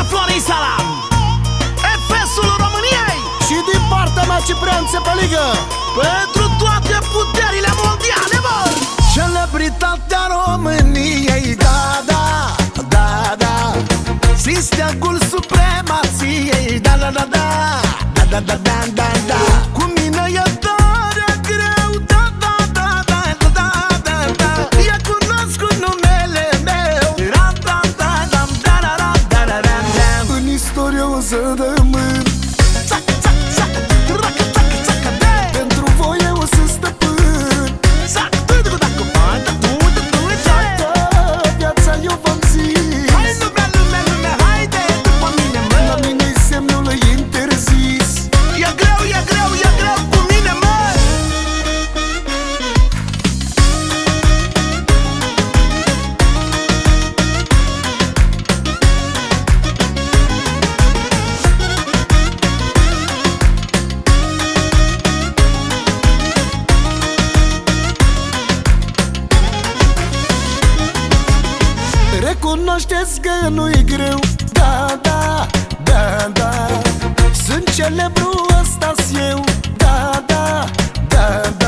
Florin Salam, Efesul României. Și din partea mea Ciprian Țepăligă, pentru toate puterile mondiale, bă! celebritatea României, da, da, da, da. Steagul supremației, da, da, da, da, da, da, da, da, da, da. Cu mine e tare greu, da, da, da, da, da, da, da. E cunoscut numele meu, da, da, da, da, da, da, da, da, da, da. În istorie o să rămân, țac, țac, țac, tracă, țac, țac, pentru voi eu o să stăpân, țac, tu, dacă faci, toată viața eu v-am zis. Hai lumea, lumea, lumea, haide după mine, mă. La mine-i semnul interzis. E greu, e greu, e greu cu mine, mă. Recunoașteți că nu-i greu, da, da, da, da. Sunt celebru, ăsta-s eu, da, da, da,